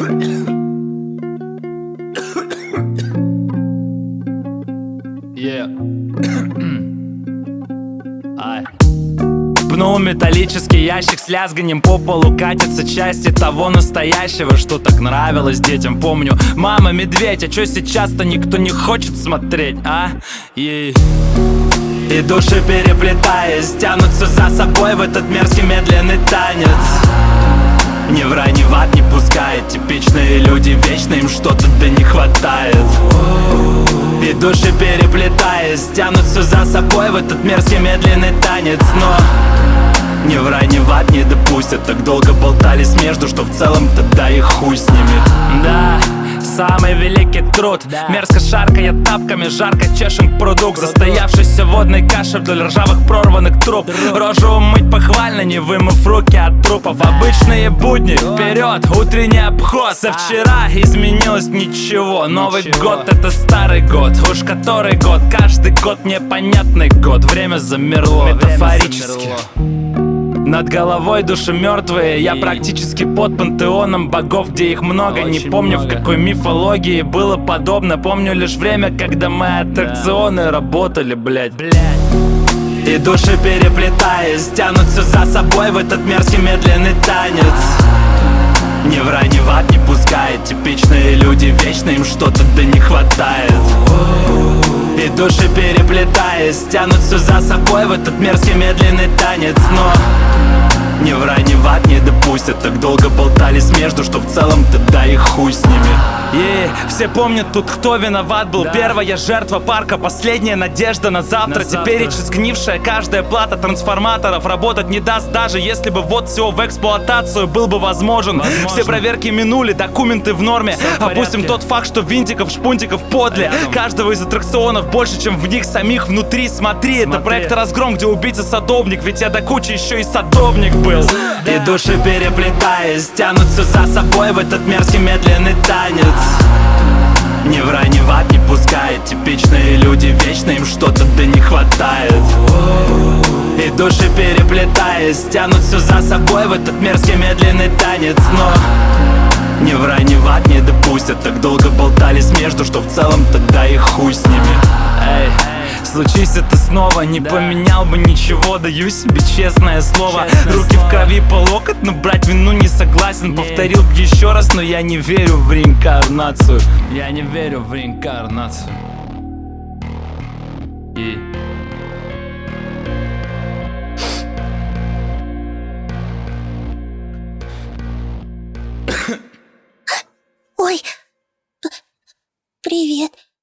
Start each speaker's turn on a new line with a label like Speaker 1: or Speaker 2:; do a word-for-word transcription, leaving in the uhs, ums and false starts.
Speaker 1: Yeah. Пнул металлический ящик, с лязганьем по полу катятся части того настоящего, что так нравилось детям. Помню, мама медведь, а чё сейчас-то никто не хочет смотреть, а? И, и души, переплетаясь, тянутся за собой в этот мерзкий медленный танец. Ни в рай, ни в ад не пускает. Типичные люди, вечно им что-то да не хватает. И души, переплетаясь, тянутся за собой в этот мерзкий медленный танец. Но ни в рай, ни в ад не допустят. Так долго болтались между, что в целом тогда и хуй с ними. Да, самый великий труд, мерзко шаркая тапками, жарко чешем к пруду, к застоявшейся водной каше вдоль ржавых прорванных труб. Рожу умыть похвально, не вымыв руки от трупов. Обычные будни, вперед, утренний обход. Со вчера изменилось ничего. Новый год — это старый год. Уж который год, каждый год непонятный год. Время замерло, метафорически. Над головой души мертвые. Я практически под пантеоном богов, где их много. Не помню, в какой мифологии было подобно. Помню лишь время, когда мы аттракционы работали, блять. И души, переплетаясь, тянутся за собой в этот мерзкий медленный танец. Ни в рай, ни в ад не пускает. Типичные люди, вечно им что-то да не хватает. И души, переплетаясь, тянутся за собой в этот мерзкий медленный танец. Но ни в рай, ни в ад не допустят. Так долго болтались между, что в целом тогда и хуй с ними. И все помнят тут, кто виноват был. Первая жертва парка, последняя надежда на завтра. на Теперь завтра. И сгнившая каждая плата трансформаторов работать не даст, даже если бы вот все в эксплуатацию был бы возможен. Возможно. Все проверки минули, документы в норме. Опустим тот факт, что винтиков, шпунтиков подле. Каждого из аттракционов больше, чем в них самих внутри. Смотри, Смотри. Это проект «Разгром», где убийца садовник. Ведь я до кучи еще и садовник был. Да. И души, переплетаясь, тянутся за собой в этот мерзкий медленный танец. Ни в рай, ни в ад не пускает. Типичные люди, вечно им что-то да не хватает. И души, переплетаясь, тянутся за собой в этот мерзкий медленный танец. Но ни в рай, ни в ад не допустят. Так долго болтались между, что в целом тогда и хуй с ними. Эй. Случись это снова, не да. поменял бы ничего. Даю себе честное слово. Честное Руки слово. В крови по локоть, но брать вину не согласен. Не. Повторил б еще раз, но я не верю в реинкарнацию. Я не верю в реинкарнацию. И...
Speaker 2: Ой, привет.